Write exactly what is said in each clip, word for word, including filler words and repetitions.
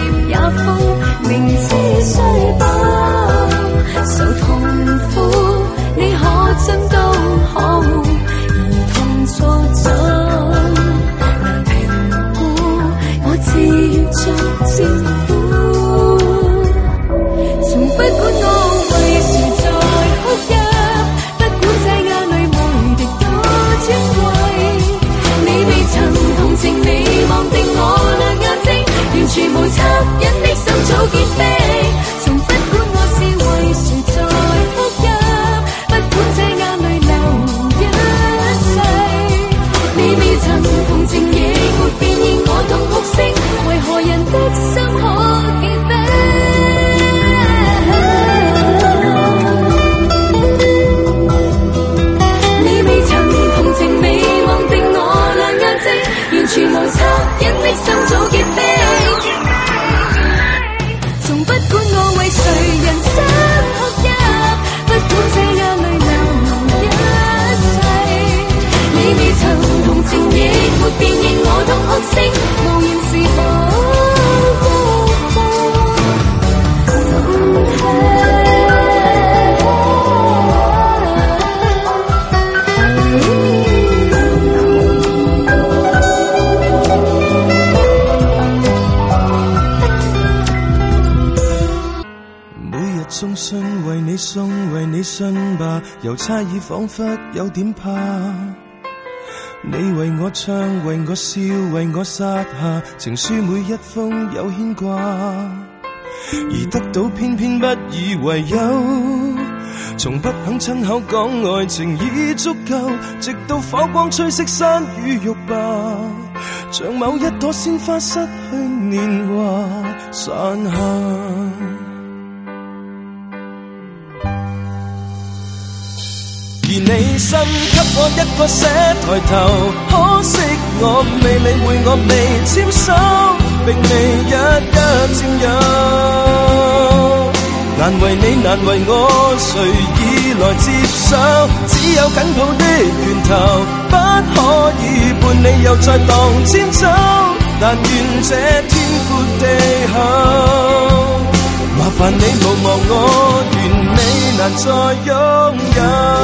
也瘋，明知雖不受痛苦，你可將都可惡，兒童錯怎難評估，我自願作戰俘。從不管我為誰在哭泣，不管這眼淚無敵多尊貴，你未曾同情未望定我兩眼睛，完全無惻隱的心早結冰。從不管我是為誰在哭泣，不管這眼淚流一世，你未曾同情亦沒辨認我痛哭聲，為何人的心可結冰？你未曾同情未望定我兩眼睛，完全無惻隱的心早結冰。從不管我為誰人生哭泣，不管這眼淚流一世，你未曾同情亦沒辨認我痛哭聲，無言是否送信為你送為你信吧，郵差已彷彿有點怕。你為我唱為我笑為我撒下情書，每一封有牽掛，而得到偏偏不以為有，從不肯親口講愛情已足夠，直到火光吹熄山與玉吧，像某一朵鮮花失去年華散下。而你心給我一個寫抬頭，可惜我未理會我未簽收，並未一一佔有。難為你難為我，誰已來接手？只有緊抱的拳頭，不可以伴你又再蕩千秋。但願這天闊地厚，麻煩你無望我，完美難再擁有。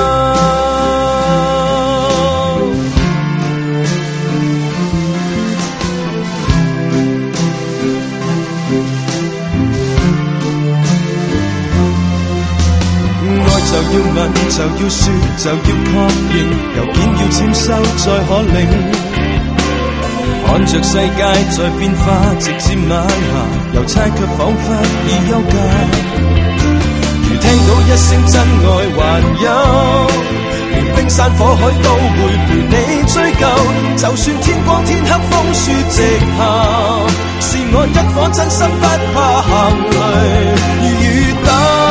就要問，就要說，就要確認，郵件要簽收再可領。看着世界在變化，直至晚霞，郵差卻彷彿已休假。如聽到一聲真愛還有，連冰山火海都會陪你追究。就算天光天黑風雪直下，是我一顆真心不怕行雷與雨打。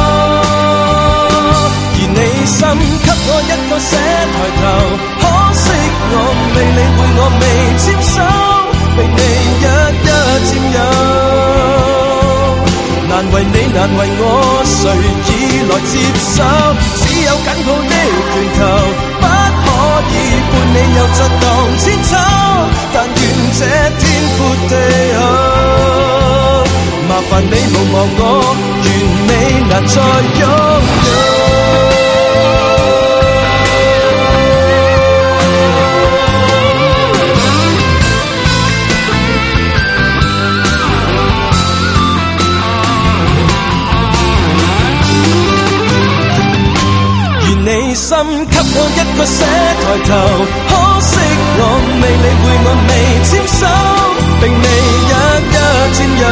你心給我一個寫抬頭，可惜我未理會我未簽收，並未一一佔有。難為你難為我，誰已來接手？只有緊抱的拳頭，不可以伴你又再蕩千秋。但願這天闊地厚，麻煩你無望我，完美難再擁有。你心給我一個寫抬頭，可惜我未理會我未簽收，並未一一佔有。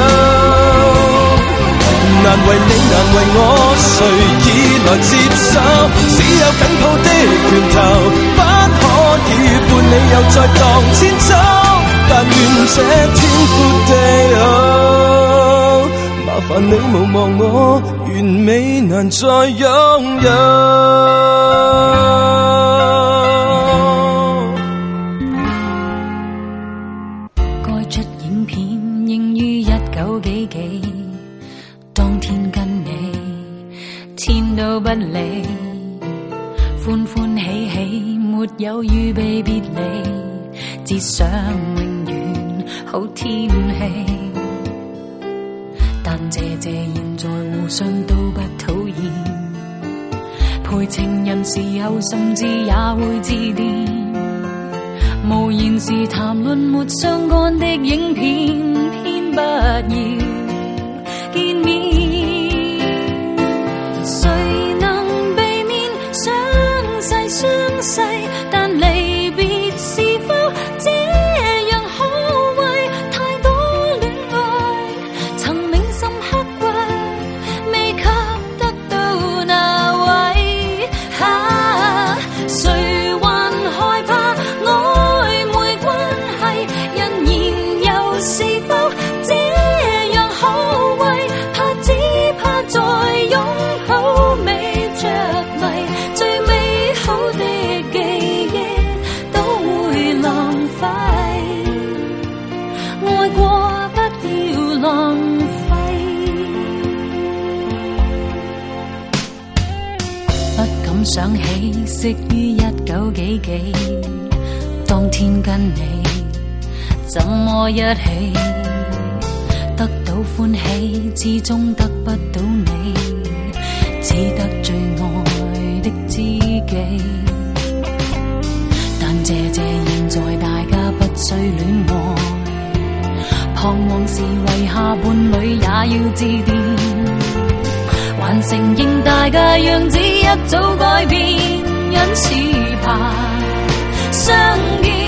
難為你難為我，誰已來接手？只有緊抱的拳頭，不可以伴你又再蕩千秋。但願這天闊地厚，麻煩你無望我，完美難再擁有。 該出影片應於一九幾幾，當天跟你天都不理，歡歡喜喜沒有預備別離，只想永遠好天氣。 但謝謝現在互相都不討厭，陪情人時候甚至也會致電，無言時談論沒相干的影片，偏不要見面。誰能避免相逝相逝，但離別是否這樣可畏？太多戀愛曾銘心刻骨，未給得到那位。啊，誰還害怕曖昧關係？人言又是否這樣可畏？怕只怕再擁抱未着迷，最美好的記憶都會浪費，愛過不要浪費。不敢想起識於一九幾幾，當天跟你怎麼一起，得到歡喜始終得不到你，只得最愛的知己。但謝謝現在大家不需戀愛，彷徨時為下伴侶也要致電，還承認大家樣子一早改變，因此怕相見。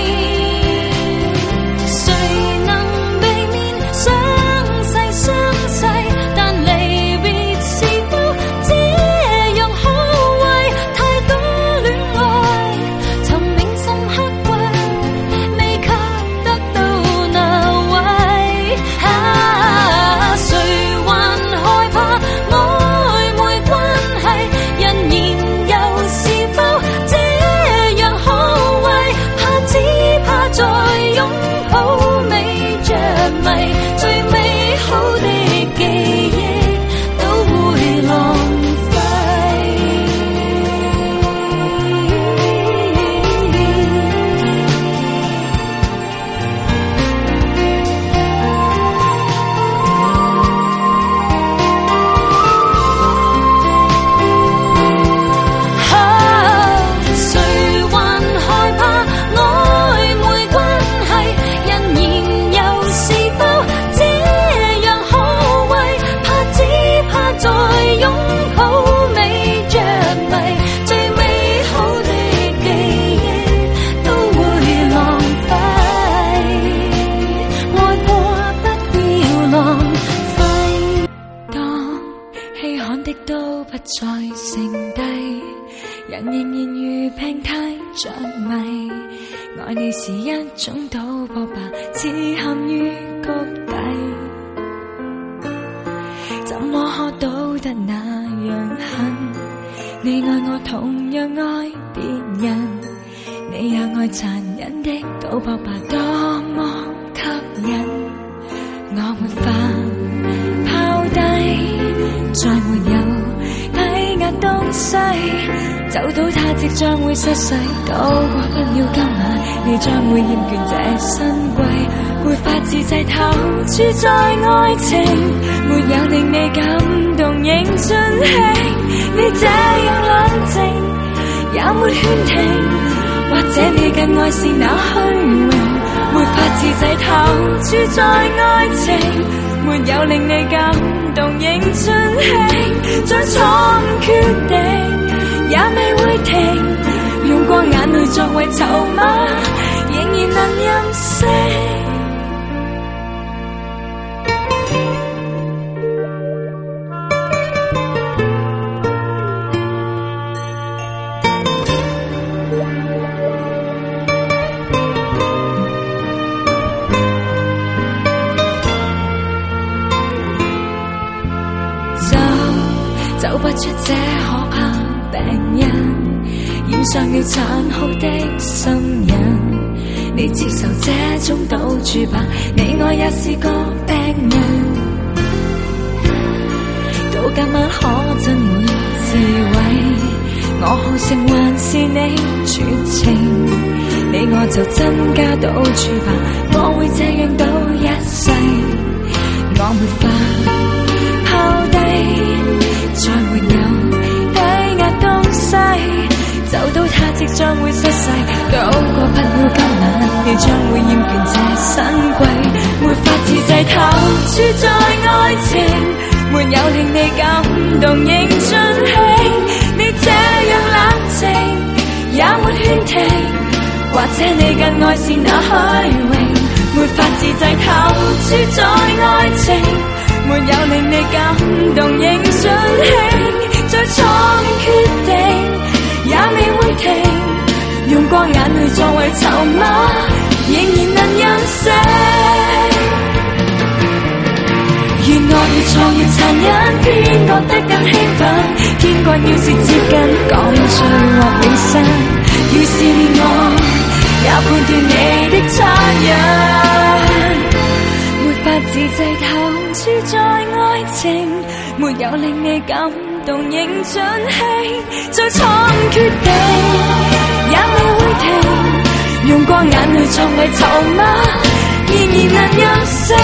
誰能避免相逝相逝，但離別是否這樣可畏？太多戀愛曾銘心刻骨，未給得到那位。啊，誰還害怕曖昧關係？人言又是否這樣可畏？怕只怕再擁抱未着迷，最美好的記憶都會浪費。啊，誰還害怕曖昧關係？人言又是否這樣可畏？怕只怕再擁抱未着迷，最美好的記憶都會浪費，愛過不要浪費。當稀罕的都不再剩低，人仍然如病態着迷，愛你是一種賭博吧，似陷於谷底，怎麼可賭得那樣狠？你愛我同樣愛別人，你也愛殘忍的賭博吧，多麼吸引。我沒法拋低，再沒有抵押東西，走到他即將會失勢，賭過不了今晚，你將會厭倦這新貴，沒法自制投注在愛情，沒有令你感動仍盡興，你這樣冷靜也沒勸停，或者你更愛是那虛榮，沒法自制投注在愛情，沒有令你感動仍盡興，將錯誤決定也未會停，用過眼淚作為籌碼，仍然能任性。走不出這可怕病人，染上了殘酷的心癮，你接受這種賭注吧，你我也是個病人，到今晚可真會自毀，我好勝還是你絕情，你我就增加賭注吧，我會這樣賭一世，我沒法將會失勢，躲過不了今晚，你將會厭倦這新貴，沒法自制投注在愛情，沒有令你感動仍盡興，你這樣冷靜也沒勸停，或者你更愛是那虛榮，沒法自制投注在愛情，沒有令你感動仍盡興，最錯誤決定也未會停，用過眼淚作為籌碼，仍然能任性。越愛越錯越殘忍，偏覺得更興奮，天國要是接近講罪或永生，於是我也判斷你的殘忍，沒法自制投注在愛情，沒有令你感動仍盡興，最錯誤決定也未會停，用過眼淚作為籌碼，仍然能任性。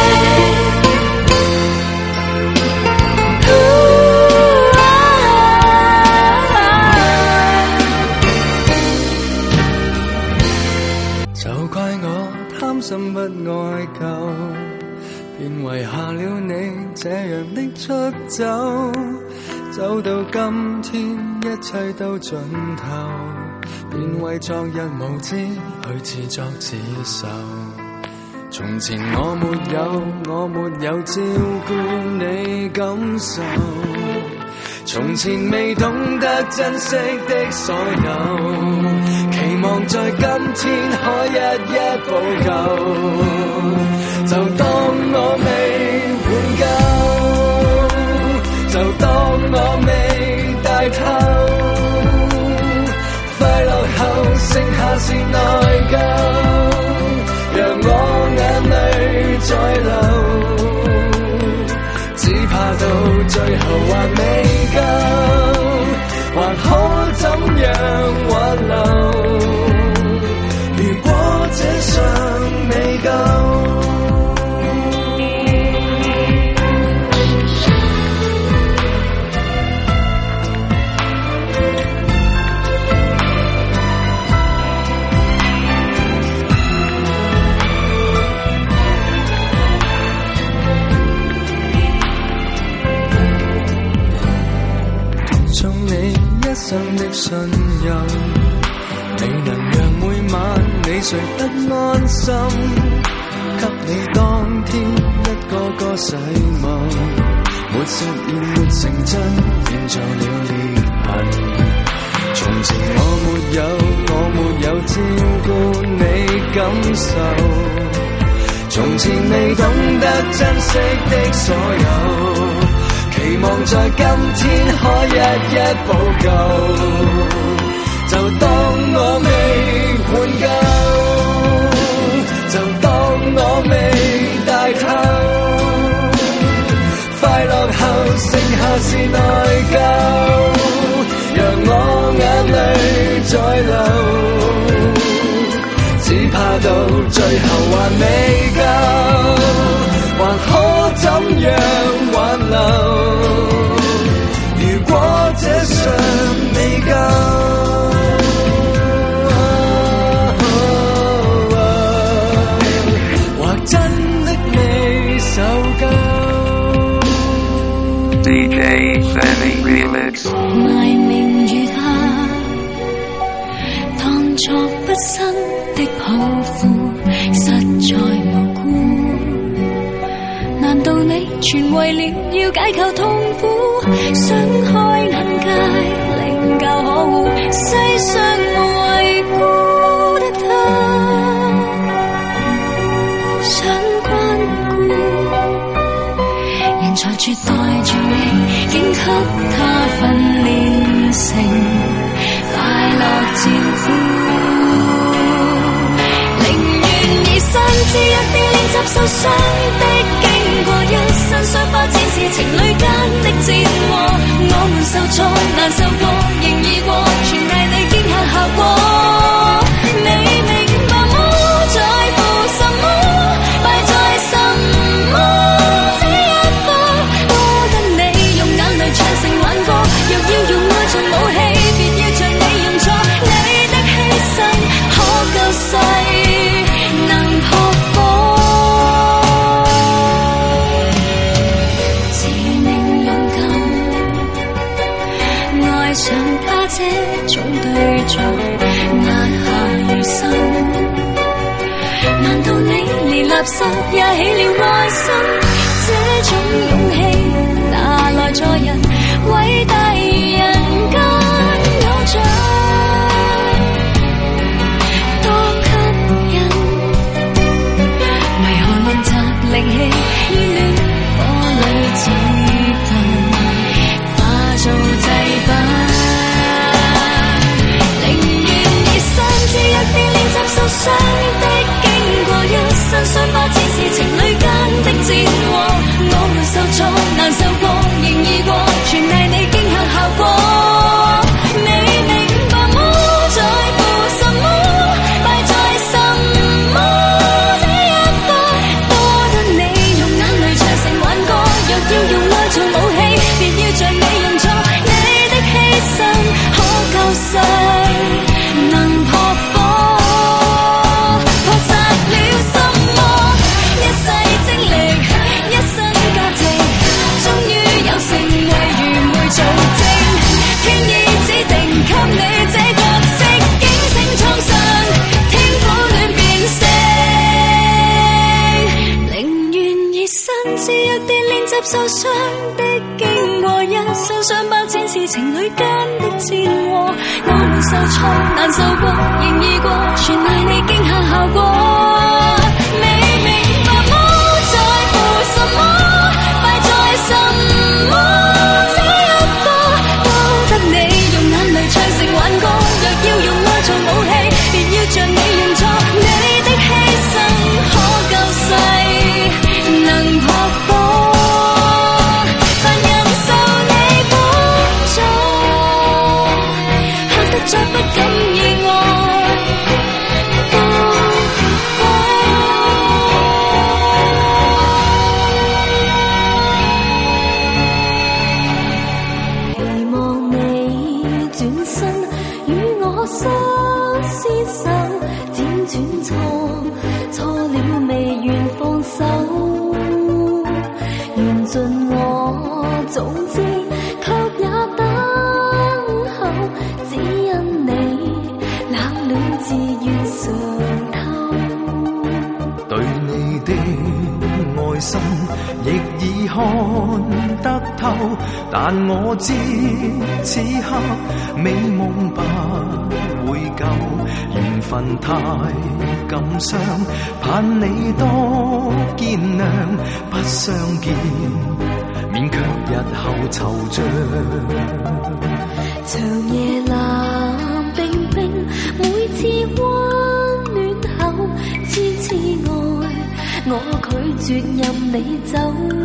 就怪我貪心不愛夠，便遺下了你這樣的出走，走到今天一切都盡頭，便為昨日無知去自作自受。從前我沒有，我沒有照顧你感受，從前未懂得珍惜的所有，期望在今天可一一補救，就當我未換夠，就當我未帶透，快樂後剩下是內疚，讓我眼淚再流，只怕到最後還未夠，還可怎樣挽留，如果這尚未夠。一生的信任，未能讓每晚你睡得安心，給你當天一個個誓盟，沒實現沒成真，變做了裂痕。從前我沒有，我沒有照顧你感受，從前未懂得珍惜的所有，期望在今天可一一補救，就當我未換夠，就當我未帶透，快樂後剩下是內疚，讓我眼淚再流，只怕到最後還未夠，還可怎樣挽留，如果這尚未夠，或真的未受夠。 D J Sammy Remix 埋名月下，當作不生的抱負，實在無辜。難道你全為了要解構痛苦，想開眼界，領教可惡，世上無謂孤的他，想關顧，人才絕待住你，竟給他訓練成快樂照顧，寧願以身之一啲練習受傷的過一生傷花，展示情侶間的戰禍。我們受挫難受過，仍易過，全賴你驚嚇效果。你明白麼？在乎什麼？敗在什麼？這一刻多得你用眼淚唱成挽歌。若要用愛做武器，別要像你用錯。你的犧牲像他這種對象壓下餘生，難道你連垃圾也起了愛心？這種勇氣哪來在人偉大人間偶像？多吸引，為何論責力氣於戀火裏自焚，化做祭品？傷的經過一身傷疤，只是情侶間的戰禍。我沒受挫，難受過，仍易過，全賴你驚嚇效果。你明白麼？在乎什麼？敗在什麼？這一個多得你用眼淚唱成挽歌。若要用愛做武器，別要像你用錯。你的犧牲可救世，能撲火。受傷的經過一身傷疤，展示情侶間的戰禍。我們受挫難受過，仍易過，全賴你驚嚇效果。你明白麼？在乎什麼？敗在什麼？這一個多得你用眼淚唱成挽歌。若要用愛做武器，別要像你用錯。你的犧牲可救世，能撲火。再不敢意外，期望你轉身與我相廝守，輾轉錯錯了未願放手，緣盡我早知，卻也等候。自願嘗透， 對你的愛心亦已看得透，但我知此刻美夢不會夠，緣分太感傷，盼你多見諒，不相見免卻日後惆悵。 長夜冷冰冰，每次溫暖後痴痴愛，我拒絕任你走。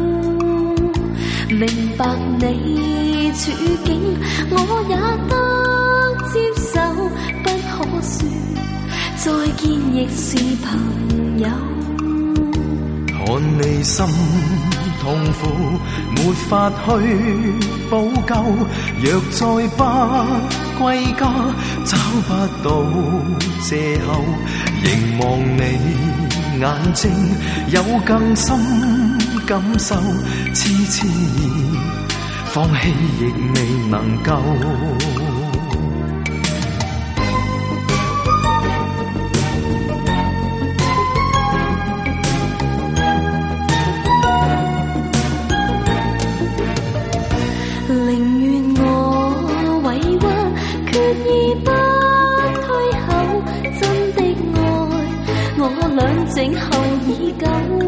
明白你處境，我也得接受，不可說再見亦是朋友。 看你心痛苦，沒法去補救，若再不歸家，找不到藉口，凝望你眼睛，有更深感受，痴痴放棄亦未能夠。靜候已久，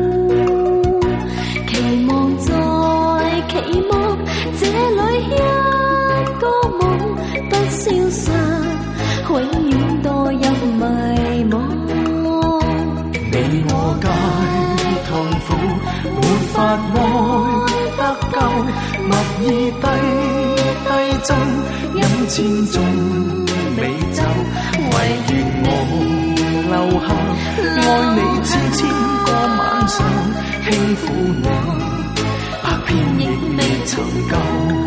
期望再期望，這裏一個夢不消失，永遠墮入迷惘。你我皆痛苦，沒法愛得夠，默意低低奏，音千種美酒，唯願我留下愛你千千個晚上，輕撫你百遍亦未曾夠，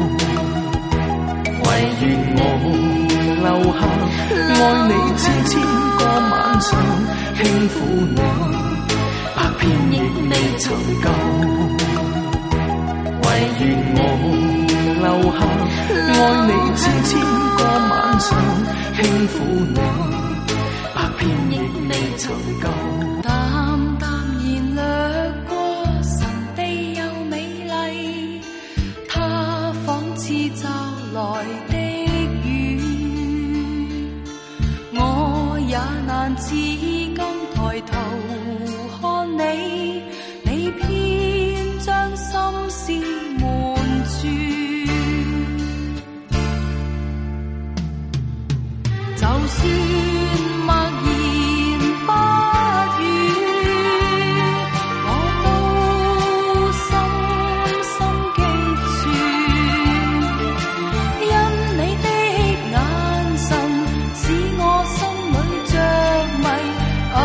唯願我留下愛你千千個晚上，輕撫你百遍亦未曾夠，唯願我留下，愛你千千個晚上，輕撫你，百遍亦未曾夠。 淡淡然掠過，神秘又美麗，它仿似驟來的雨，我也難自禁抬頭看你，你偏將心思瞞住，就算默然不語，我都深深記住，因你的眼神使我心裏着迷，啊，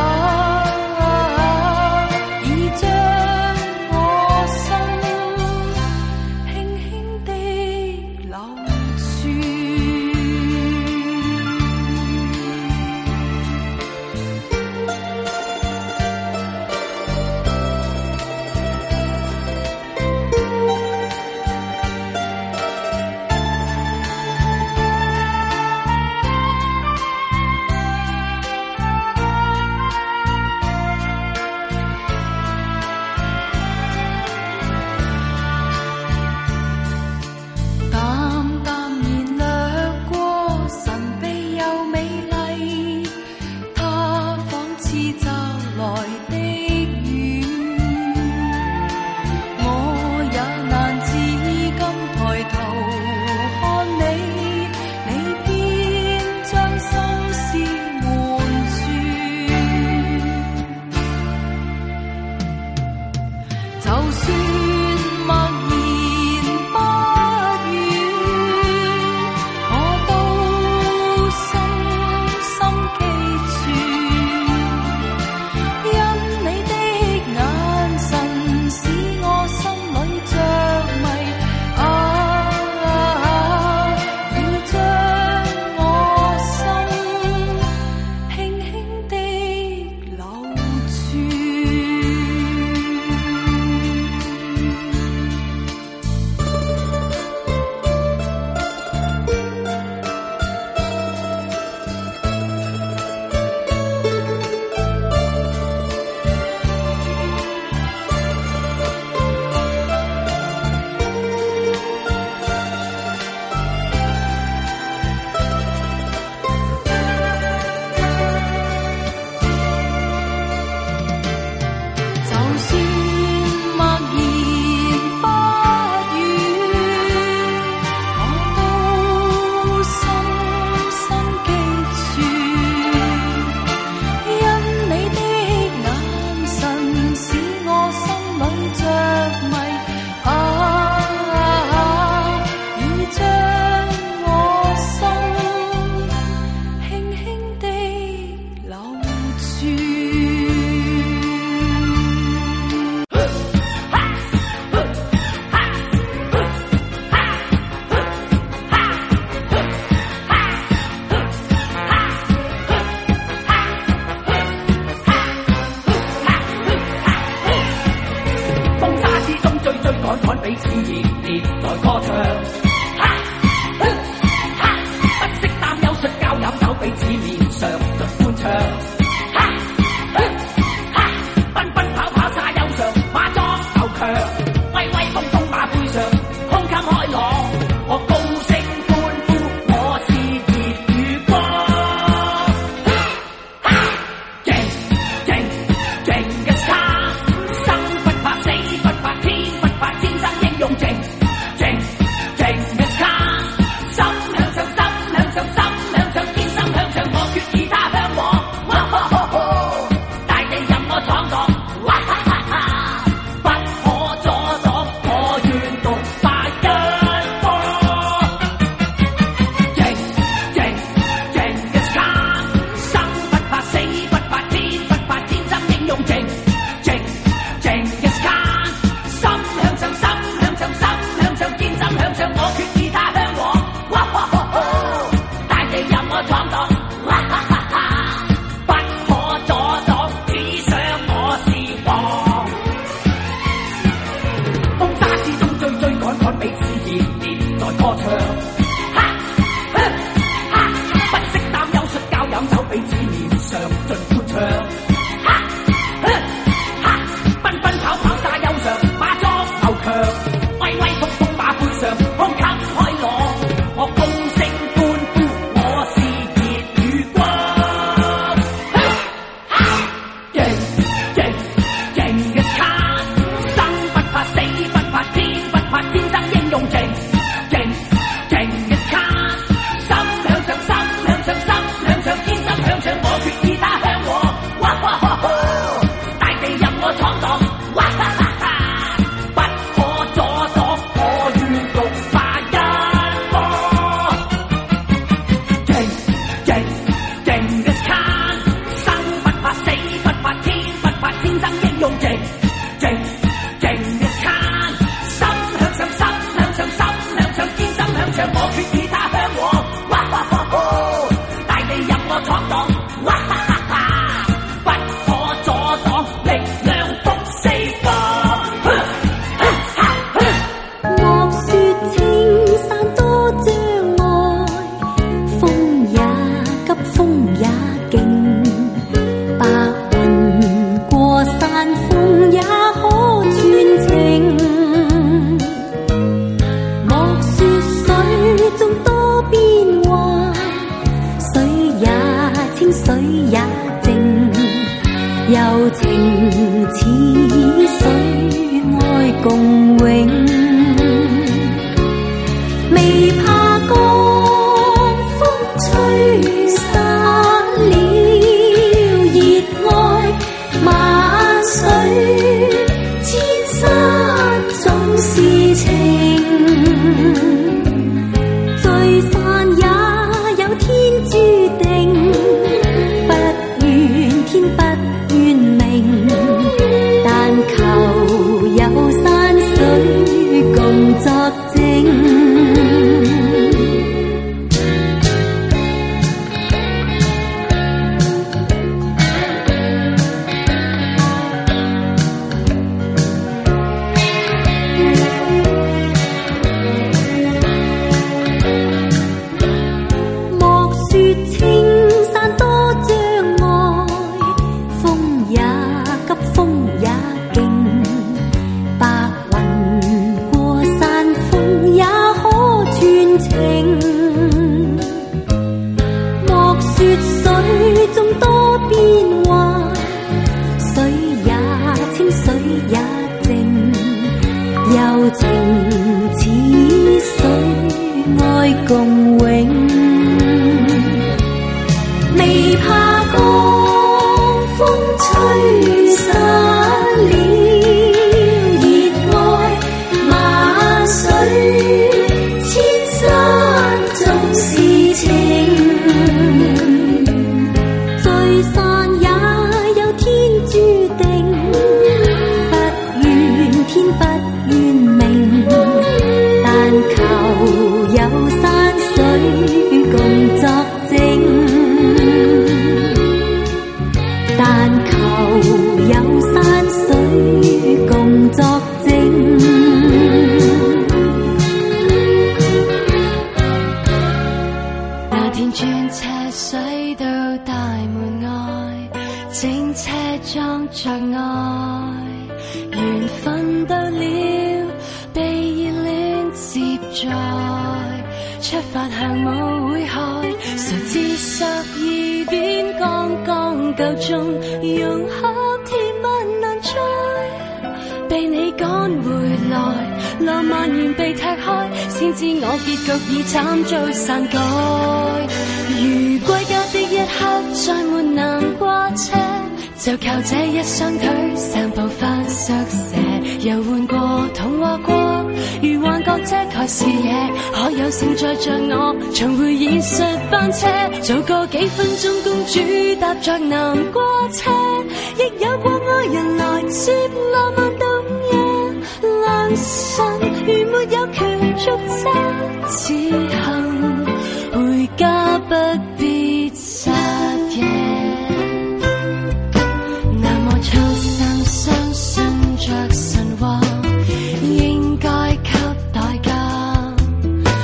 已將我心輕輕地留住。淡淡然掠過，神秘又美麗，它仿似驟來的雨，我也難自禁抬頭看你，你偏將心思瞞住，就算默然不語，我都深深記住，因你的眼神使我心裏着迷，啊，已將我心輕輕地留住。就算默然不語，我都深深記住，因你的眼神使我心裏着迷，啊，已將我心輕輕地留住。 風沙之中追追趕趕，彼此熱烈來歌唱。不惜擔憂摔跤飲酒，彼此面上盡歡唱。奔奔跑跑沙丘上，馬裝夠強，威威風風馬背上，胸襟開朗。我高聲歡呼，我是熱與光。勁勁勁嘅他，生不怕死不怕天不怕天生英勇勁勁勁嘅他，心向上心向上心向上天生向上，我決意他向我，哇哈哈哈，大地任我闖蕩，哇哈哈哈，不可阻擋，我願獨發一方。勁勁勁嘅他，生不怕死不怕天不怕天生英勇勁勁勁嘅他，心向上心向上心向上天生向上，我決意他向我，哇哈哈哈，大地任我闖蕩，哇哈哈哈，不可阻擋，只想我是王。風沙之中追追趕趕，彼此熱烈在歌唱。哈哈哈！不識擔憂摔跤飲酒彼此面上盡歡唱。哈哈哈！奔奔跑跑沙丘上馬作牛強，威威風風馬背上胸襟開朗。我高聲歡呼，我是熱與光。勁勁勁嘅卡，生不怕死不怕天不怕天生英勇勁勁勁嘅卡，心向上心向上心向上天生向上，我決意他向我，哇哇哈哈，大地任我闖蕩，哇哈哈哈，不可阻擋，我願獨化一方。勁勁勁嘅卡，生不怕死不怕天不怕天生英勇勁勁勁嘅卡，心向上心向上心向上天生向上，我決意他向我，哇哈哈哈，大地任我闖蕩，哇哈哈哈，不可阻擋，力量福四方。哈哈哈！ 莫說青山多障礙，風也急風也勁，白雲過山峰也可傳情。莫說水中多變幻，水也清水也靜，柔情似水愛共永。未怕江風吹散了熱愛，萬水千山總是情，聚散也有天注定，不怨天不怨命，但求有山水共作證。莫說青山多障礙，風也急風也勁，白雲過山峰也可傳情。莫說水中多變幻，水也清水也靜，柔情似水愛共永。未怕江風吹散了熱愛，萬水千山總是情，聚散也有天注定，不怨天不怨命，但求有山水共作證。但求有山水共作證。 那天專車駛到大門外，整車裝着愛，緣分到了，被熱戀接載，出發向舞會開，誰知十二點剛剛夠鐘，融合甜蜜難再，被你趕回來，浪漫完被踢開，先知我結局已慘遭篡改。如歸家的一刻再沒能掛車，就靠這一雙腿散步返宿舍，遊玩過童話過，如幻覺遮蓋視野，可有幸載着我重回現實班車，早過幾分鐘公主搭着南瓜車，亦有過愛人來接浪漫到夜良辰，如沒有權續車，此行回家不必徹夜。那麼衷心相信着神話，應該給代價。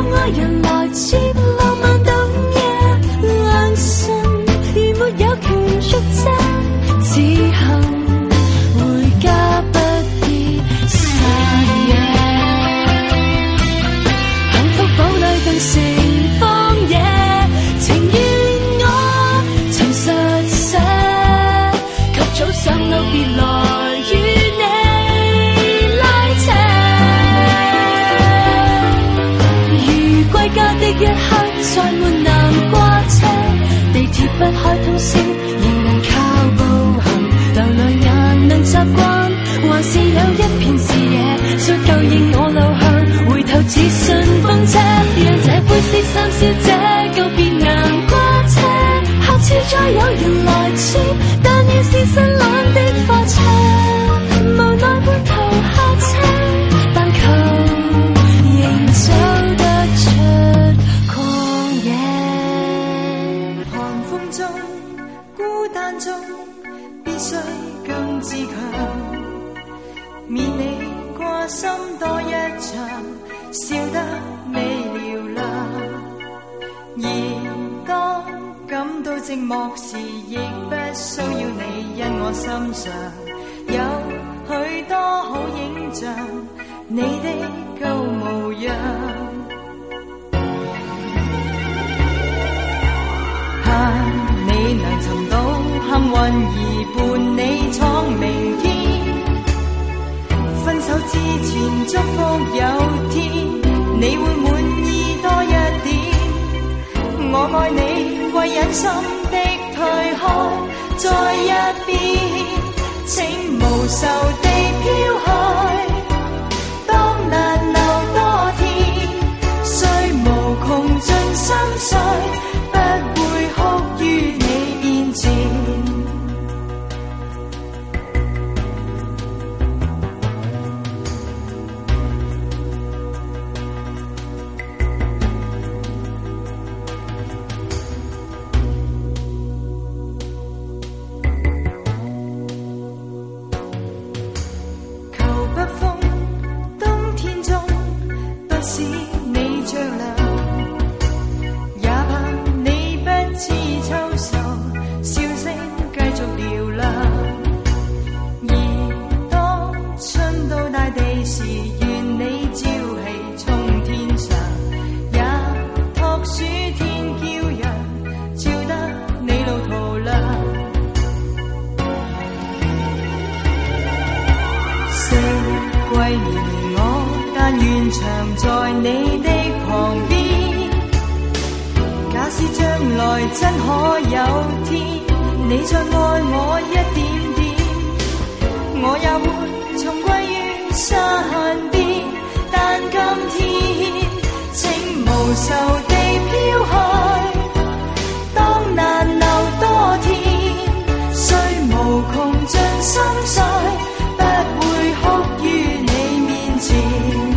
愛人來接，浪漫到夜良辰，如沒有權續債，只恨回家不必散夜。幸福堡壘頓成荒野，情願我曾實寫，及早上路別來與你拉扯。如歸家的一刻再沒能掛車，地鐵不開通宵仍能靠步行，流淚眼能習慣，還是有一片視野需夠應我路向，回頭只信風車，讓這灰色三小姐告別難掛車，下次再有人來接，但願是新冷的貨車，無奈半途下車，但求仍走得出曠野。 寒風中孤單中必須更自強，免你掛心多一場，笑得未了啦。而當感到寂寞時，亦不需要你因我心上有許多好影像，你的舊模樣。盼你能尋到幸運兒伴你闖明天，分手之前祝福有天你會滿意多一點。我愛你為忍心的退開在一邊，請無愁地飄開。當難留多天，雖無窮盡心碎，不會哭於你面前。真可有天，你再愛我一點點，我也會重歸於山邊。但今天，請無愁地飄開。當難留多天，雖無窮盡心碎，不會哭於你面前。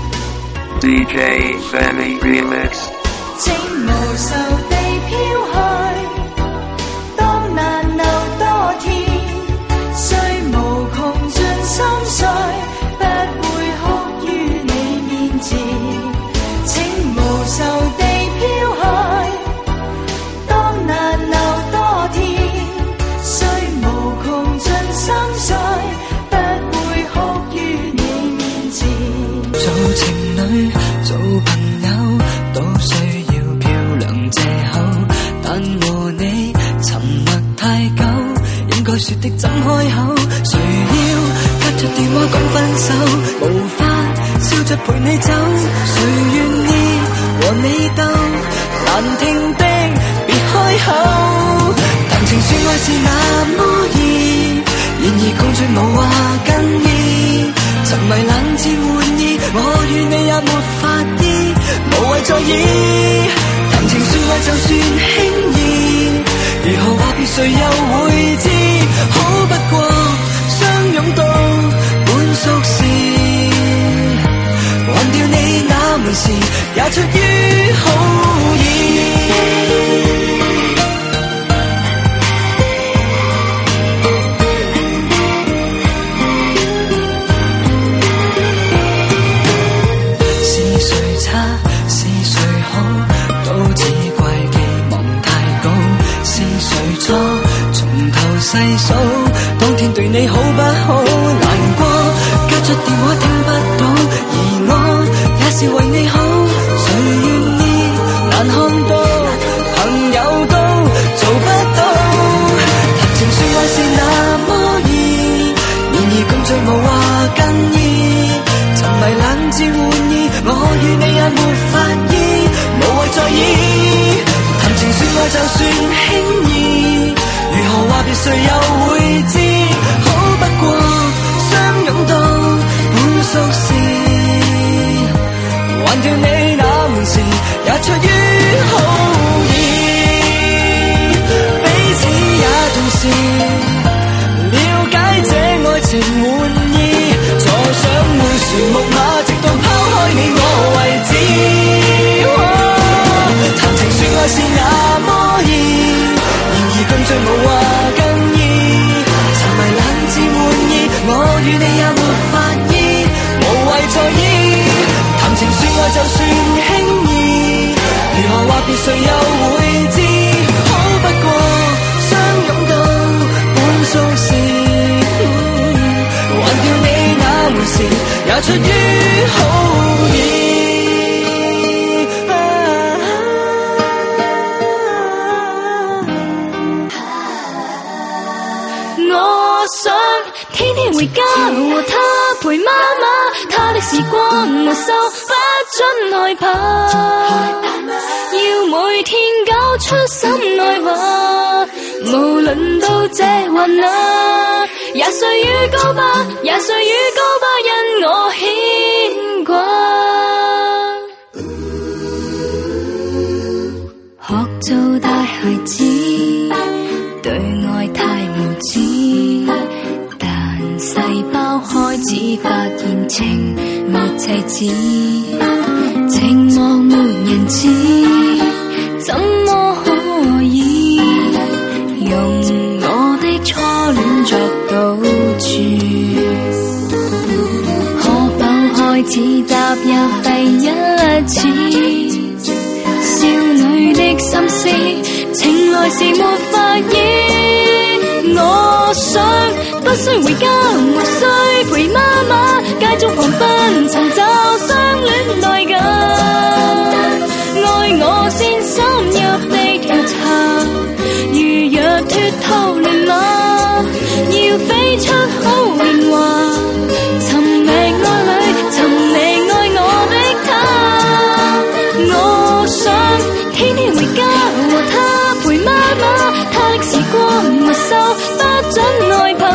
D J Sammy Remix。 請無愁地飄去，當難留多天，雖無窮盡心碎，不會哭於你面前。請無愁地飄去，當難留多天，雖無窮盡心碎，不會哭於你面前。 做情侶，做朋友，都需借口，但和你沉默太久，應該說的怎開口？誰要隔着電話講分手，無法笑着陪你走。誰願意和你鬥？難聽的別開口。談情說愛是那麼易，然而共聚無話更易。沉迷冷戰玩意，我與你也沒法醫，無謂在意。談情說愛就算輕易，如何話別誰又會知？好不過相擁到滿熟時，忘掉你那門匙也出於好意。是誰差？是細數，當天對你好不好？難過，交出電話聽不到，而我也是為你好。誰願意難看到，朋友都做不到。談情說愛是那麼易，然而共聚無話更易。沉迷冷戰玩意，我與你也沒法醫，無謂在意。談情說愛就算輕易，如何話別誰又會知？好不過相擁到半熟時，還掉你那門匙，也出於好意。彼此也同時了解這愛情玩意，坐上迴旋木馬，直到拋開你我為止。談情說愛是那麼易，然而共聚無話更易。沉迷冷戰玩意，我與你也沒法醫，無謂在意。談情說愛就算輕易，如何話別誰又會知？好不過相擁到半熟時，還掉你那門匙，也出於好意。 我想天天回家和他陪媽媽，他的時光沒收，不准害怕，要每天交出心內話，無論到這還那，也需與告白，也需與告白，因我牽掛。學做大孩子，對愛太無知，但細胞開始發現情沒妻子，情網沒人知，怎麼可以用我的初戀作賭注？可否開始踏入第一次？少女的心思，情來時沒法醫。我想不需回家，無需陪媽媽，街中狂奔尋找相戀代價。愛我先深入地調查，如若脫逃亂馬，要飛出好年華，尋覓愛侶，尋覓愛我的他。我想天天回家和他陪媽媽，他的時光沒收，不准害怕，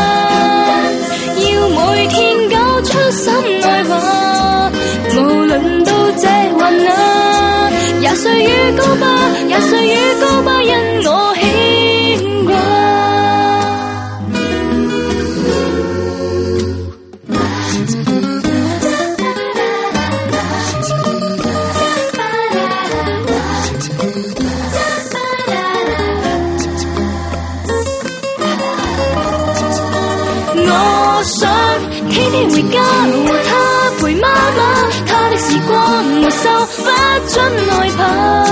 要每天交出心內話，無論到這還那，也需與告白，也需與告白，因我牽掛。我想天天回家和他陪媽媽，他的時光沒收，不准害怕，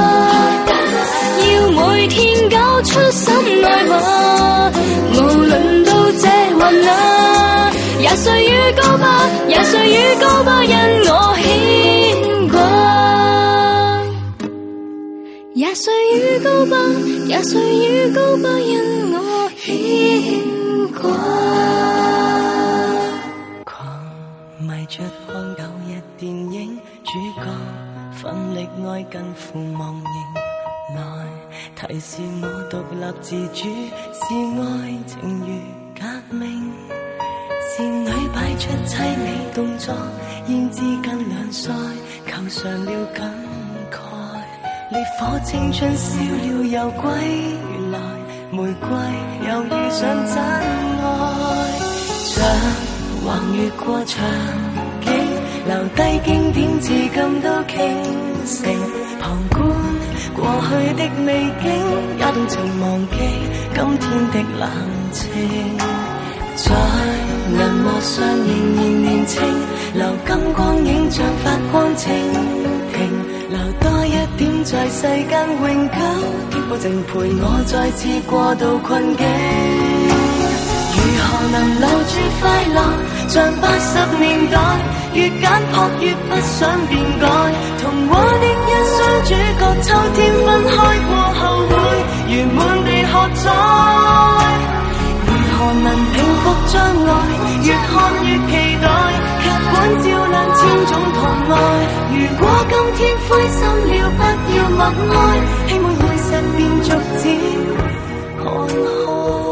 要每天交出心內話，無論到這還那，也需與告白，也需與告白，因我牽掛，也需與告白，也需與告白，因我牽掛。 迷着看舊日電影，主角奮力愛近乎忘形，來提示我獨立自主，是愛情如革命。倩女擺出凄美動作，胭脂近兩腮，扣上了感慨。烈火青春燒了又歸，原來玫瑰又遇上真愛。像橫越過場景，留低經典至今都傾城。旁觀過去的美景，也動情忘記今天的冷清。在銀幕上仍然年輕，流金光影像發光蜻蜓， 留多一點在世間永久的保證，陪我再次過渡困境。如何能留住快樂，像八十年代，越簡樸越不想變改。童話的一雙主角，秋天分開過後會圓滿地喝彩。如何能平復障礙，越看越期待，劇本照亮千種疼愛。如果今天灰心了，不要默哀，希望現實便逐漸看開。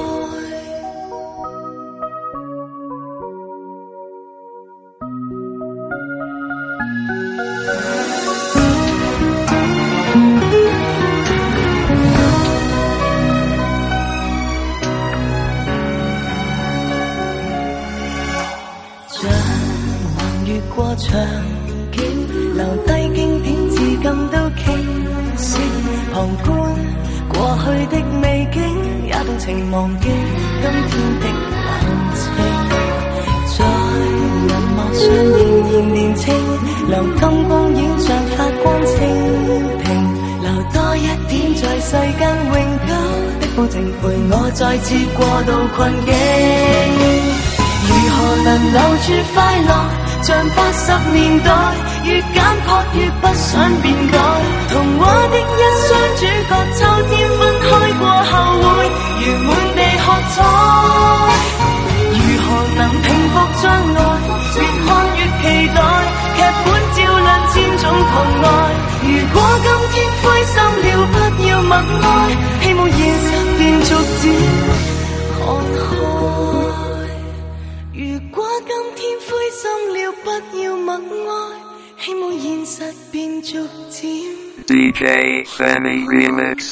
過長橋，留低經典至今都傾瀉旁觀過去的美景，也動情忘記今天的冷清。在銀幕上仍然年輕，留金光影像發光清平，留多一點在世間永久的保證，陪我再次過渡困境。如何能留住快樂，像八十年代，越簡樸越不想變改。童話的一雙主角，秋天分開過後會圓滿地喝彩。如何能平復障礙，越看越期待，劇本照亮千種疼愛。如果今天灰心了，不要默哀，希望現實便逐漸看開。如果今天灰心了，不要默哀，希望現實便逐漸 D J Sammy Remix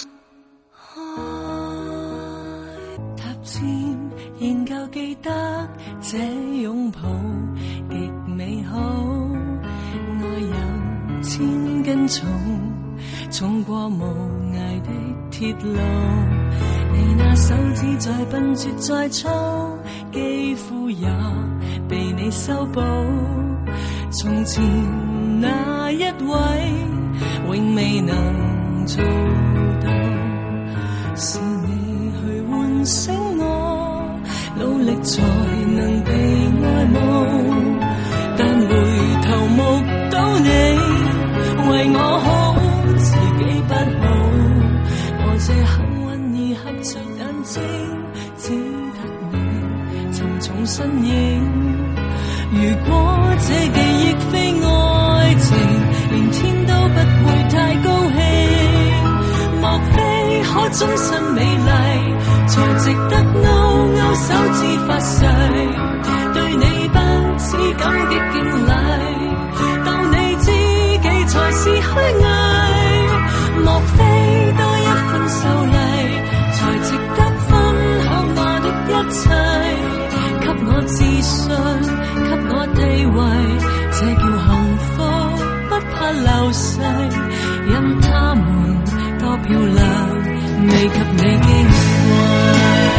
踏漸仍舊記得這擁抱極美好，愛有千根草，衝過無涯的鐵路，你那手指再笨拙再粗，肌膚也被你修補。從前那一位永未能做到，是你去喚醒我，努力才能被愛慕，但回頭目睹你為我好，自己不好。我這幸運兒合着眼睛，只得你沉重身影。如果這記憶非愛情，連天都不會太高興。莫非可終身美麗，才值得勾勾手指發誓，對你不止感激敬禮，當你知己才是虛偽。莫非多一份秀麗，才值得分享我的一切，給我自信，給我地位，這叫幸福，不怕流逝。任他們多漂亮，未及你矜貴。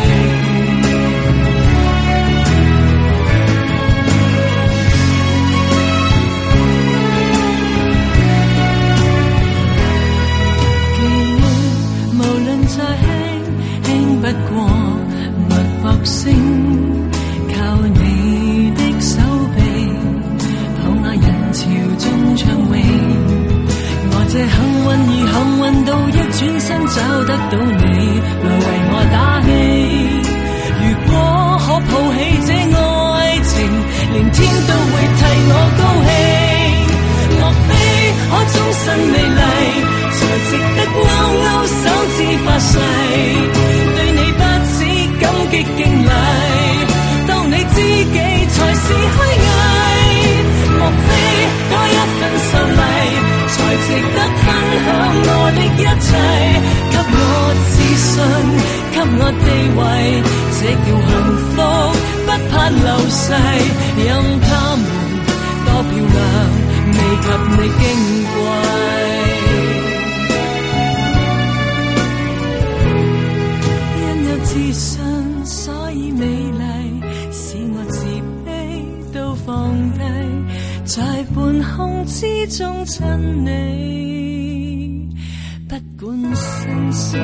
記憶無論再輕，輕不過脈搏聲，靠你的手臂，抱那人潮中暢泳。我這幸運兒幸運到一轉身找得到你來為我打氣。如果可抱起這愛情，連天都會替我高興。莫非可終身美麗，才值得勾勾手指發誓，對你不止感激敬禮，當你知己才是虛偽。莫非多一份秀麗，才值得分享我的一切，給我自信，給我地位，這叫幸福，不怕流逝。任他們多漂亮，未及你矜貴。因有自信，所以美麗，使我自卑都放低，在半空之終親你，不管生死。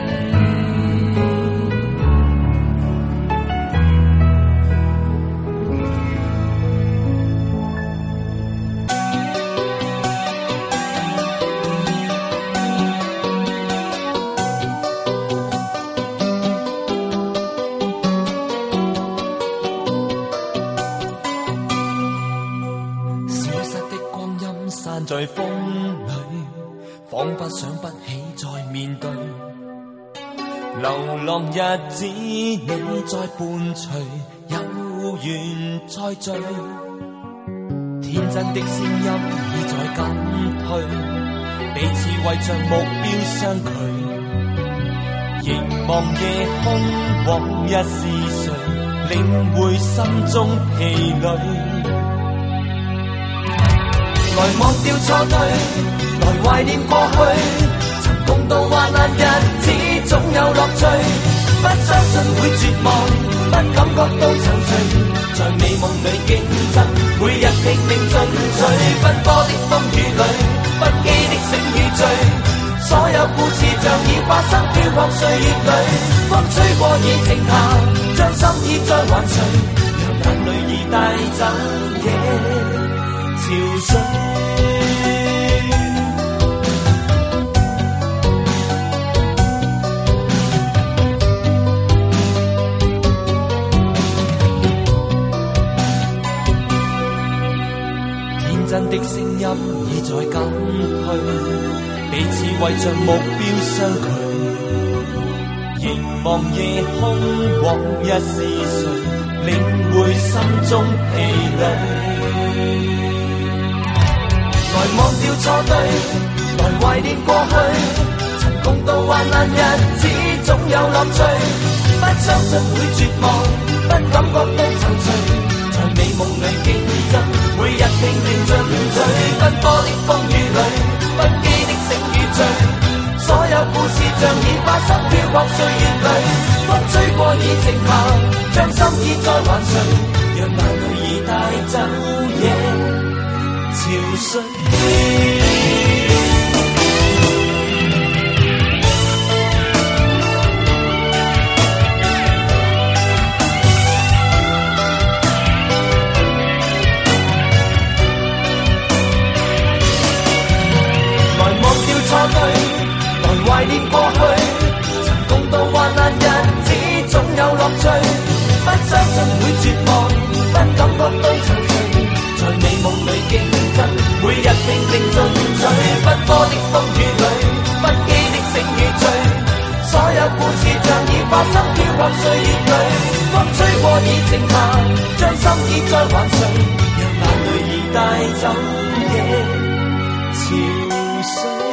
在風裏，彷彿想不起再面對。流浪日子，你在伴隨，有緣再聚。天真的聲音已在減退，彼此為着目標相距。凝望夜空，往日是誰，領會心中疲累。來忘掉錯對，來懷念過去，曾共度患難日子，總有樂趣。不相信會絕望，不感覺到躊躇，在美夢裏競爭，每日拼命進取。奔波的風雨裏，不羈的醒與醉，所有故事像已發生，飄泊歲月裏，風吹過已靜下，將心意再還誰，讓眼淚已帶走夜。潮水，天真的聲音已在減退，彼此為着目標相距。凝望夜空，往日是誰，領會心中疲累。來忘掉錯對，來懷念過去，曾共度患難日子，總有樂趣。不相信會絕望，不感覺到躊躇，在美夢裏競爭，每日拼命進取。奔波的風雨裏，不羈的醒與醉，所有故事像已發生，飄泊歲月裏，風吹過已靜下，將心意再還誰，讓眼淚已帶走夜。潮水，來忘掉錯對，來懷念過去，曾共度患難日子，總有樂趣。不相信會絕望，不感覺到躊躇，在美夢裏競爭，每日拼命進取。奔波的風雨裏，不羈的醒與醉，所有故事像已發生，飄泊歲月裏，風吹過已靜下，將心意再還誰，讓眼淚已帶走夜潮水。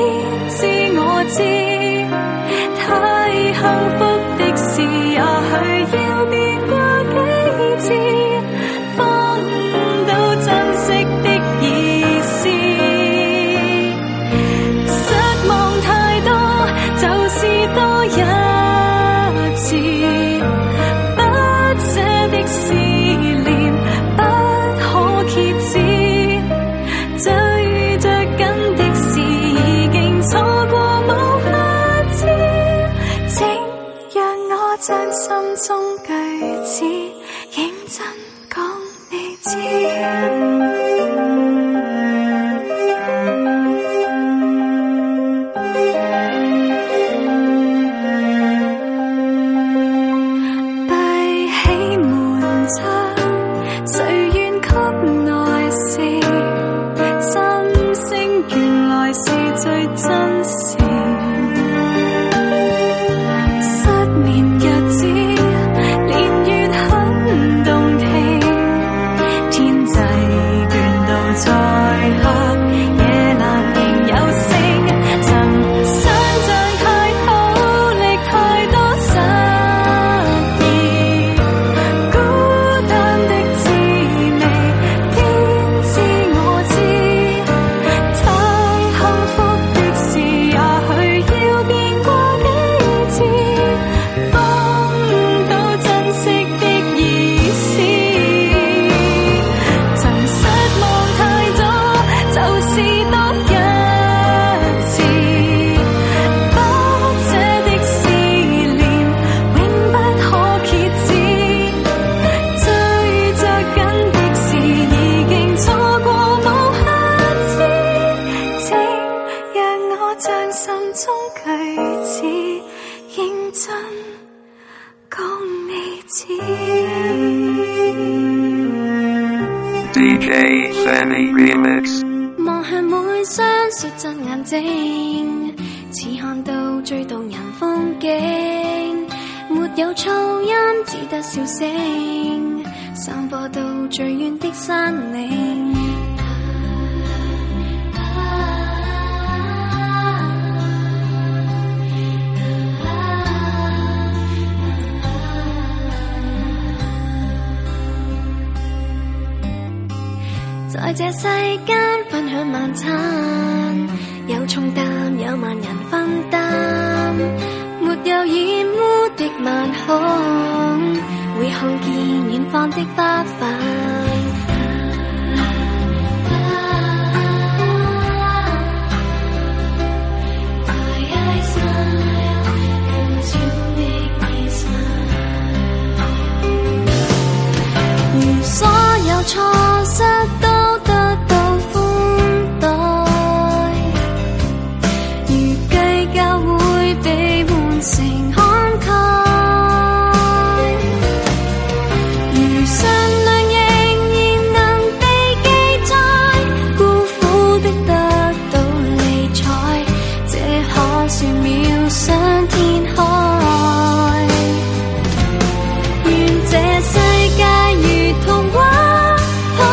太幸福的事也許知，分到珍惜的意思。失望太多，就是多一次，不捨的思念不可遏止，追着緊的事已經錯過無法知，請讓我將心中句子認真講你知。 D J Sammy Remix。 望向每雙率真眼睛，似看到最動人風景。沒有噪音，只得笑聲，散播到最遠的山嶺。在這世間分享晚餐，有重擔有萬人分擔，沒有染污的晚空，會看見遠方的花瓣。如所有錯失都得到寬待，如計較會被換成慷慨，如善良仍然能被記載，孤苦的得到理睬，這可算妙想天開。願這世界如童話，可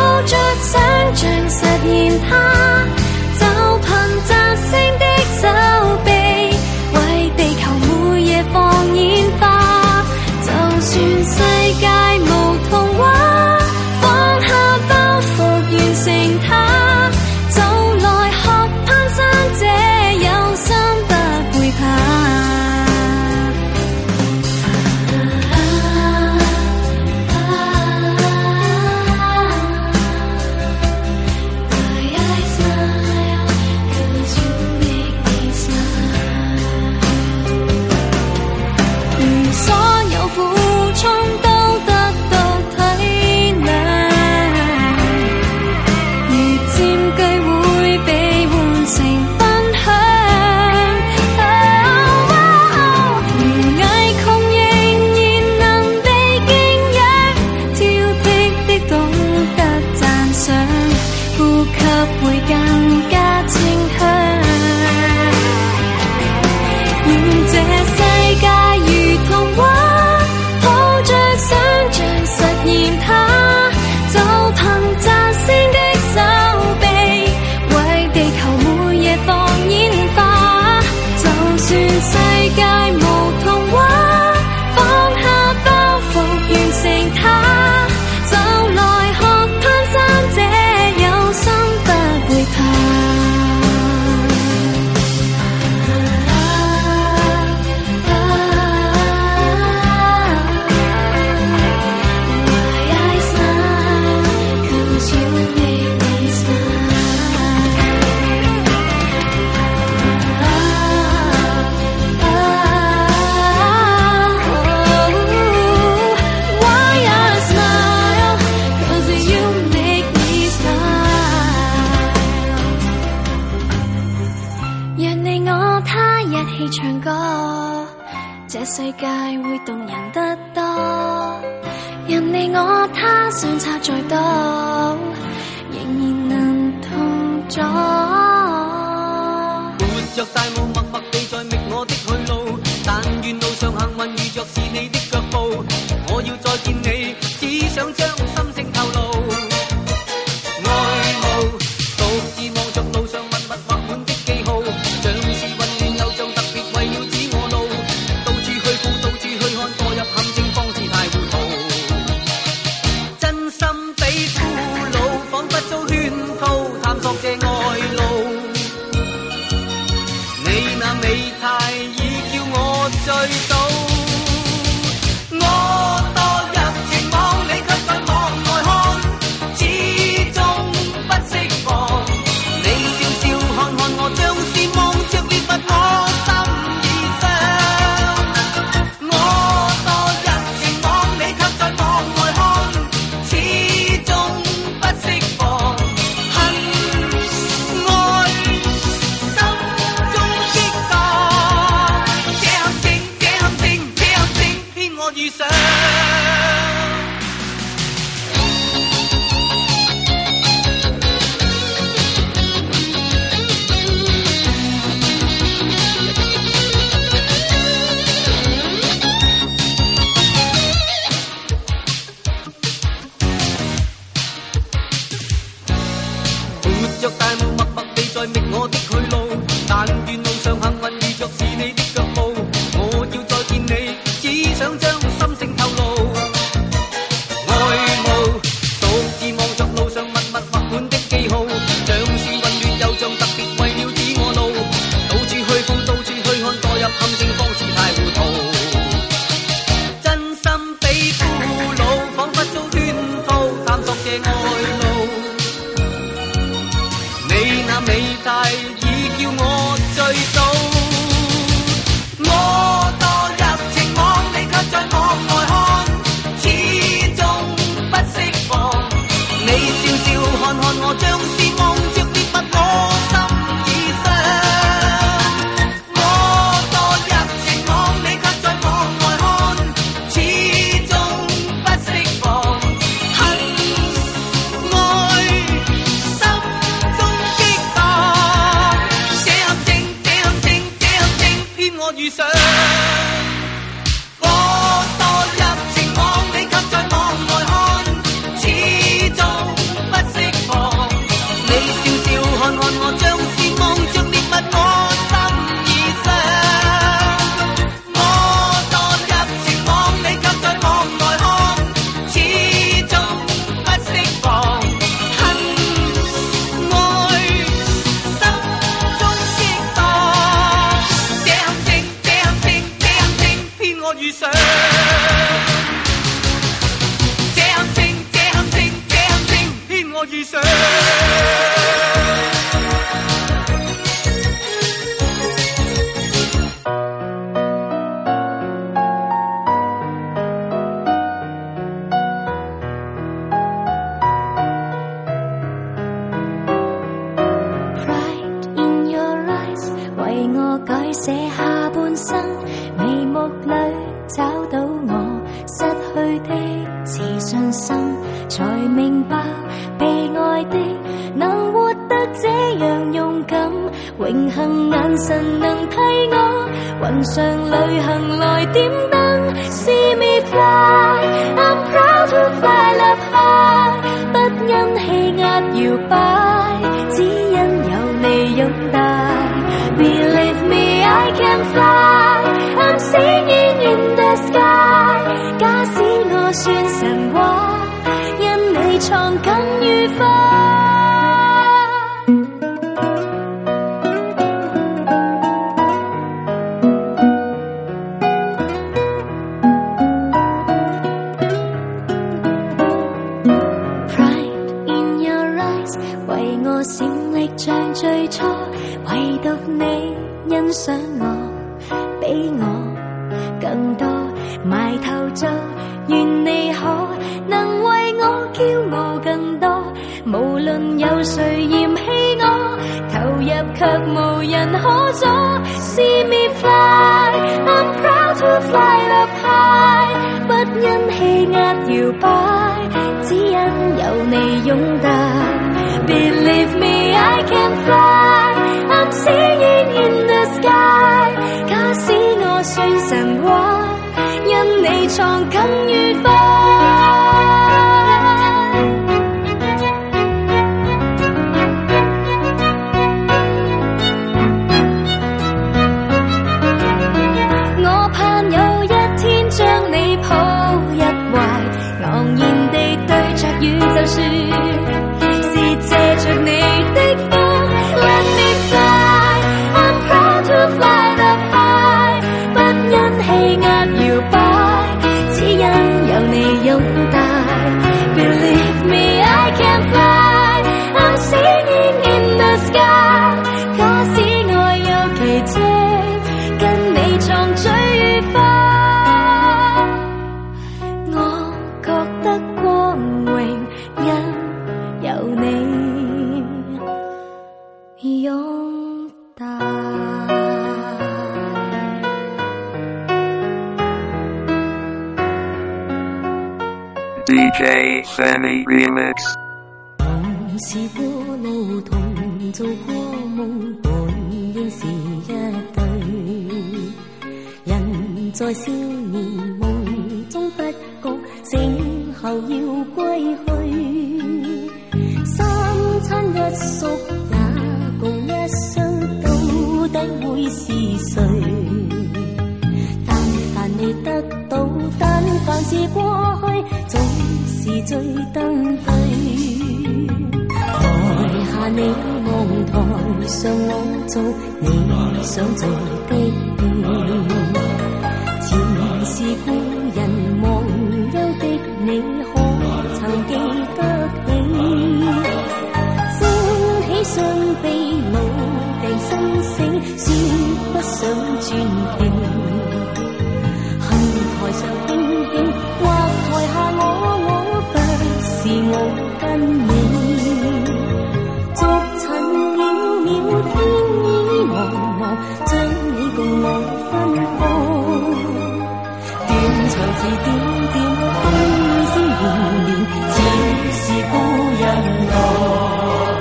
我他相差再多，仍然能同坐。 活着大霧默默地在覓我的去路，但願路上幸運遇着是你的腳步。我要再見你，只想將心聲透露。愛慕獨自望着路上密密畫滿的記號，像是混亂又像特別為了指我路。到處去顧，到處去看，墮入陷阱方知太糊塗。真心比俘虜，彷彿遭圈套，探索這愛路。你那美態已叫我醉倒，我墮入情網，你卻在網外看，始終不釋放。你笑笑看看我，像是望着獵物，我心已傷。我墮入情網，你卻在網外看，始終不釋放。恨愛心中激盪，這陷阱，這陷阱，這陷阱，偏我遇上。活着大霧默默地在覓我的去路，但願路上幸運遇着是你的腳步。我要再見你，只想將心聲透露。愛慕獨自望着路上密密畫滿的記號，像是混亂又像特別為了指我路。到處去碰，到處去看，墮入陷阱方知太糊塗。真心比俘虜，彷彿遭圈套，探索這愛路。你那美態已叫我醉倒，我墮入情網，你卻在網外看，始終不釋放。你笑笑看看我，像是望着獵物，我心已傷。我墮入情網，你卻在網外看，始終不釋放。恨愛心中激盪，這陷阱，這陷阱，這陷阱，偏我遇上。我墮入情網，你卻在網外看，始終不釋放。你笑笑看看我，像是望着獵物，我心已傷。我墮入情網，你卻在網外看，始終不釋放。恨愛心中激盪，這陷阱，這陷阱，這陷阱，偏我遇上。這陷阱，這陷阱，這陷阱，偏我遇上。 Pride in your eyes，為我改寫下半生，眉目裏找到我失去的自信心，才明白被愛的能活得這樣勇敢，榮幸眼神能替我雲上旅行來點燈。See me fly， I'm proud to fly up high， 不因氣壓搖擺，只因有你擁帶。Believe me I can fly， I'm singing in the sky， 假使我算神話，因你創更愉快。為我閃力像最初，唯獨你欣賞我，比我更多。埋頭做，願你可能為我驕傲更多。無論有誰嫌棄我，投入卻無人可阻。See me fly， I'm proud to fly up high， 不因氣壓搖擺。 只因有你擁帶。Believe me, I can fly. I'm singing in the sky. 假使我算神話，因你創更愉快。我盼有一天將你抱入懷，昂然地對着宇宙說。借着你的風 Let me fly I'm proud to fly up high 不因氣壓搖擺只因有你擁帶 Believe me I can fly I'm singing in the sky 假使愛有奇蹟跟你創最愉快我覺得光榮因有你擁帶 D J Sammy Remix 同是過路同做過夢本應是一對人在少年夢中不覺醒後要歸去三餐一宿共一生到底會是誰？但凡未得到，但凡是過去，總是最登對。台下你望台上我做你想做的戲，前是故人忘憂的你，可曾記得起？傷悲老病生死，算不想轉停。恨台上輕輕，或台下我我不是我跟你。逐塵渺渺，天意茫茫，將你共我分開。斷腸字點點，風聲連連，似是故人來。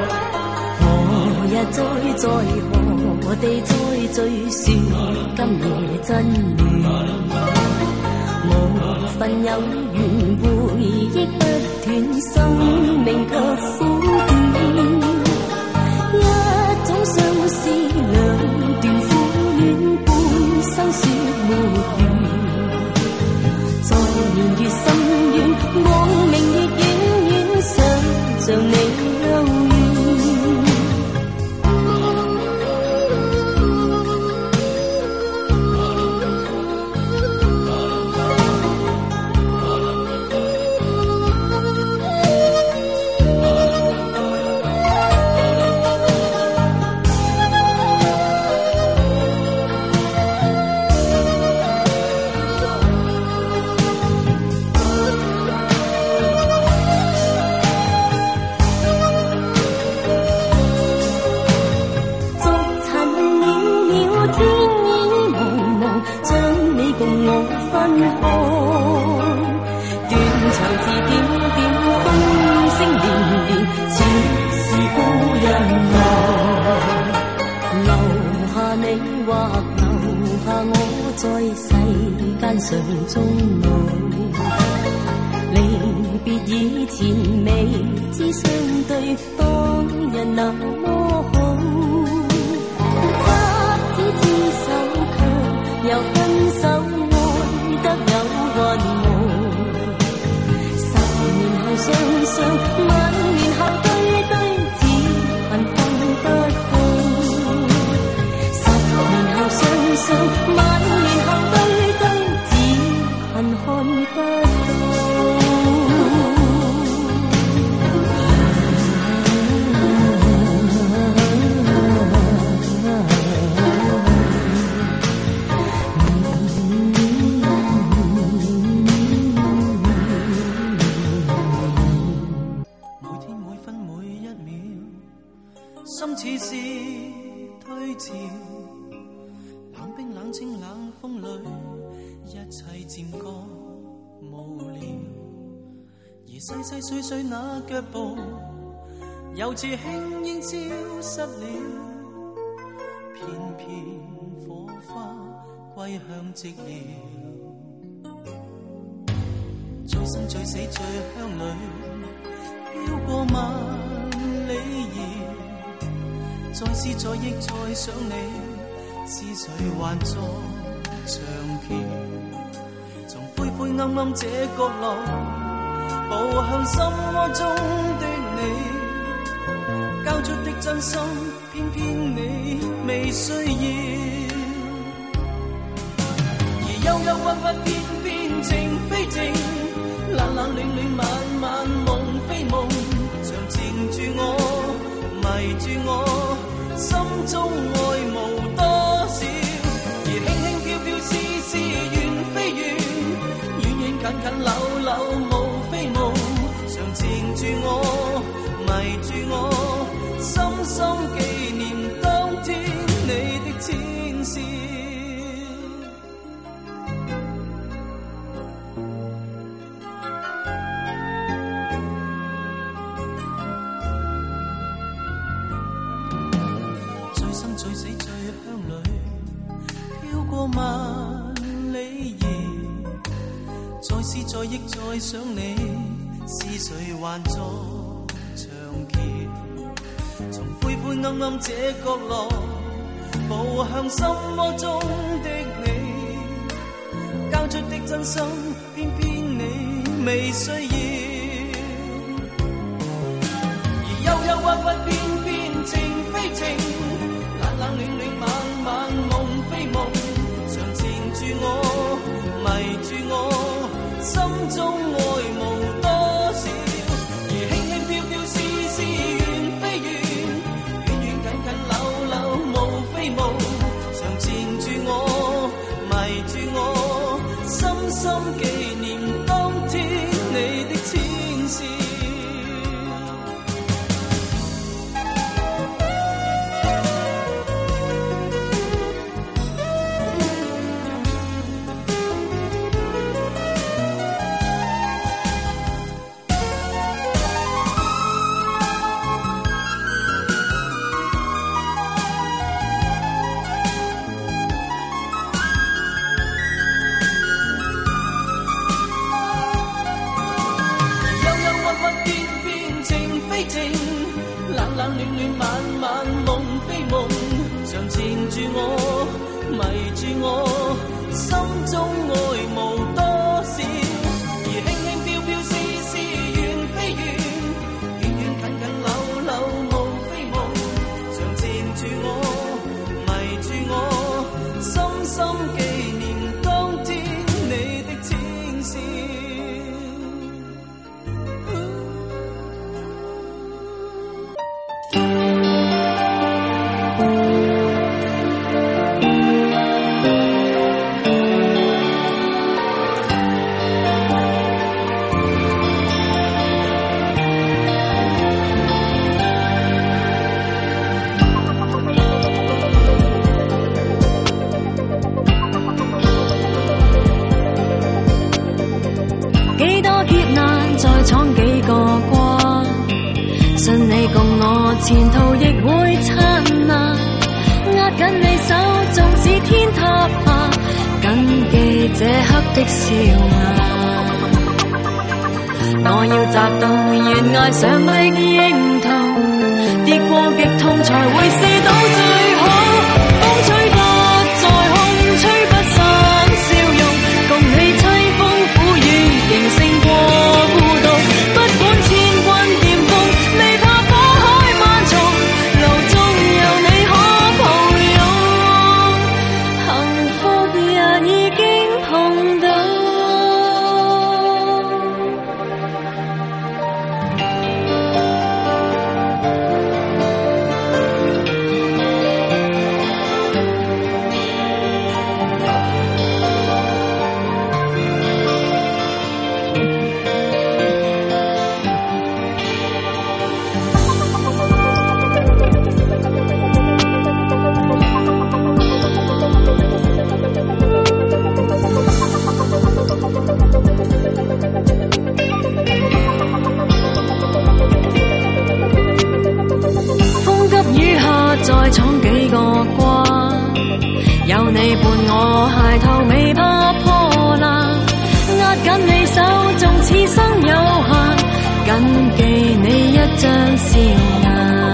再在何地再聚說今夜真暖無份有緣回憶不斷生命卻苦短一種相思兩段苦戀半生說沒完在年月深遠光明月遠遠想像你幽怨上終老，離別以前未知相對，當日那麼好。不知知手卻又分手，愛得有雲霧。十年後雙雙，萬年後對對，只恨看不到。十年後雙雙，萬年後對對。看不到。 每天每分每一秒，心似是退潮，冷冰冷清冷風裏。一切漸覺無聊，而細細碎碎那腳步，又似輕煙消失了，片片火花歸向寂寥，最生最死最鄉裏，飄過萬里遙，再思再憶再想你，思緒還在長橋，從灰灰暗暗這角落步向心窩中的你，交出的真心偏偏你未需要，而憂憂鬱鬱偏偏情非情，冷冷暖暖晚晚夢非夢，常纏住我迷住我，心中愛無多少，而輕輕飄飄絲絲緣非緣，遠遠近近縷縷無非夢，常纏住我迷住我，深深紀念當天你的淺笑。最生最死最鄉裏，飄過萬里遙，再思再憶再想你，思緒還在長橋，從灰灰暗暗這角落步向心窩中的你，交出的真心偏偏你未需要，而憂憂鬱鬱偏偏情非情，冷冷暖暖晚晚夢非夢，常纏住我迷住我，心中愛無多少，而輕輕飄飄絲絲緣非緣，遠遠近近縷縷無非夢，常纏住我迷住我，深深紀念當天你的淺笑。冷冷暖暖晚晚夢非夢，常纏住我迷住我，心中愛無多少，而輕輕飄飄絲絲緣非緣，遠遠近近縷縷無非夢，常纏住我迷住我，深深紀念當天你的淺笑。 前途亦會燦爛，握緊你手，縱使天塌下，緊記這刻的笑顏。我要摘到懸崖上的櫻桃，跌過極痛才會試到最好。風吹不再空，吹不散笑容，共你凄風苦雨，仍勝過孤獨。不管千軍劍鋒，未怕火海漫重，路中有你可抱擁，幸福也已經碰到。 闖幾個關，有你伴我鞋頭未怕破爛，握緊你手縱此生有限，緊記你一張笑顏。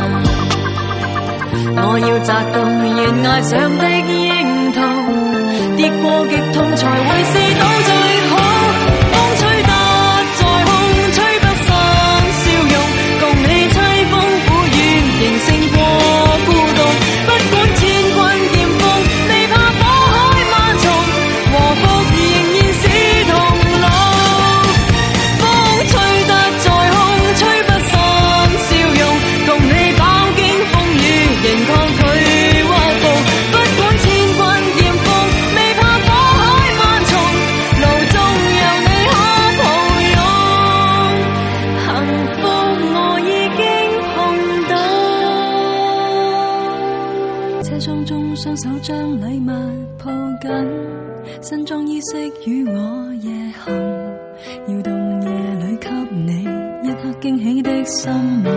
我要摘到懸崖上的櫻桃，跌過極痛才會試到最好。風吹得再空，吹不散笑容，共你凄風苦雨，仍勝過孤獨。不管千軍劍鋒，未怕火海萬重，和福仍然是同路。風吹得再空，吹不散笑容，共你飽經風雨，仍抗拒屈服。不管千軍劍鋒，未怕火海萬重，路中有你可抱擁，幸福我已經碰到。車廂中雙手將禮物抱緊，新裝衣飾與我夜行，搖動夜裏給你一刻驚喜的心吻。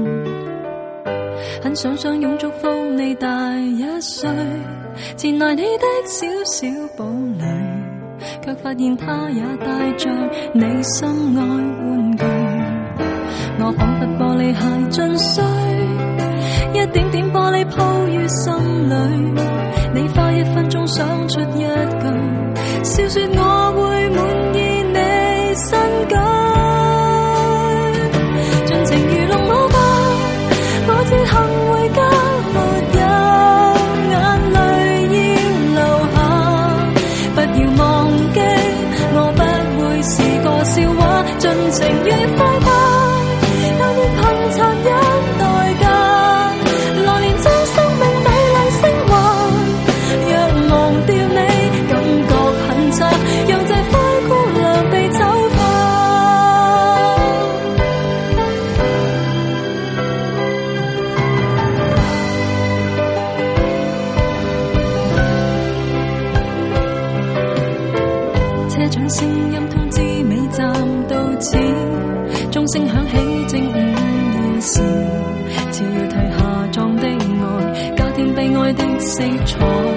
很想相擁祝福你大一歲，前來你的小小堡壘，卻發現他也帶着你心愛玩具。我彷彿玻璃鞋盡碎，一點點玻璃鋪於心裏，你花一分鐘想出一句，笑說我會滿意你新居。盡情愚弄我吧，我知幸回家沒有眼淚要流下，不要忘記我不會是個笑話，盡情愉快吧，但願憑殘忍代價，來年將生命美麗升華。若忘掉你感覺很差，讓這灰姑娘被醜化。車長聲音通知尾站到此，鐘聲響起正午夜時，似要褪下妝的愛，加添悲哀的色彩。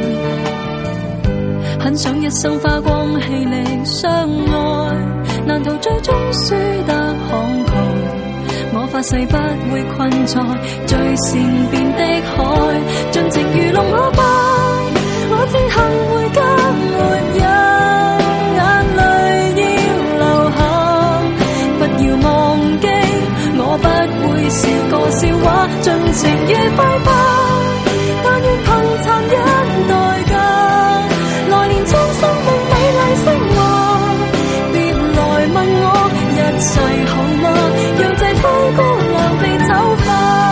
很想一生花光氣力相愛，難逃最終輸得慷慨。我發誓不會困在最善變的海，盡情愚弄我吧，我知幸回家沒有眼淚要流下，不要忘記我不會是個笑話，盡情愉快吧，但願憑殘忍代價，來年將生命美麗升華。別來問我一切好嗎，讓這灰姑娘被醜化。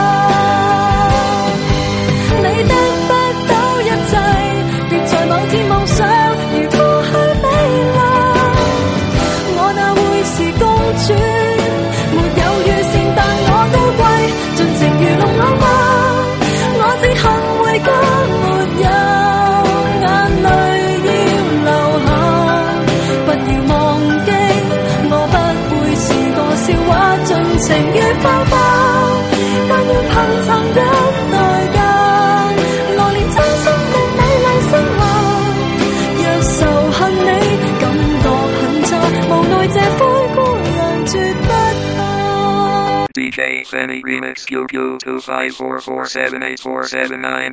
你的不到一切，別在某天妄想如過去美麗，我哪會是公主，沒有預算但我高貴，盡情愚弄我吧，我只幸回家沒有眼淚要流下，不要忘記我不會是個笑話，盡情愉快吧，但願憑殘忍代價，來年將生命美麗升華。若仇恨你感覺很差，無奈這灰姑娘絕不怕。 D J Sammy Remix Q Q two five four four seven eight four seven nine